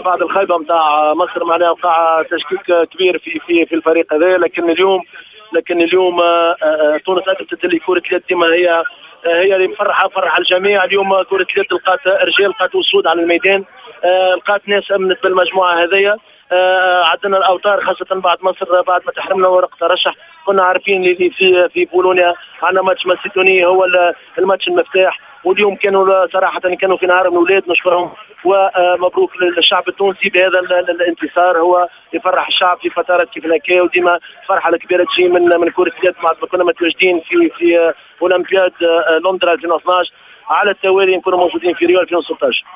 بعد الخيبه نتاع مصر معناها وقع تشكيك كبير في الفريق هذا. لكن اليوم تونس اثبتت اللي كره اليد ديما هي اللي فرح الجميع. اليوم كره اليد لقات رجال، لقات وسود على الميدان، لقات ناس امنت بالمجموعه هذيا. عندنا الاوتار خاصه بعد مصر بعد ما تحرمنا ورقه ترشح، كنا عارفين اللي في بولونيا عندنا ماتش ماسيدوني هو الماتش المفتاح، واليوم كانوا صراحه كانوا في نهار الاولاد، نشكرهم ومبروك للشعب التونسي بهذا الانتصار. هو يفرح الشعب في فترات كيف هكا، وديما الفرحه الكبيره تجي من كره اليد بعد ما كنا متواجدين في اولمبياد لندن 2012 على التوالي نكونوا موجودين في ريو 2016.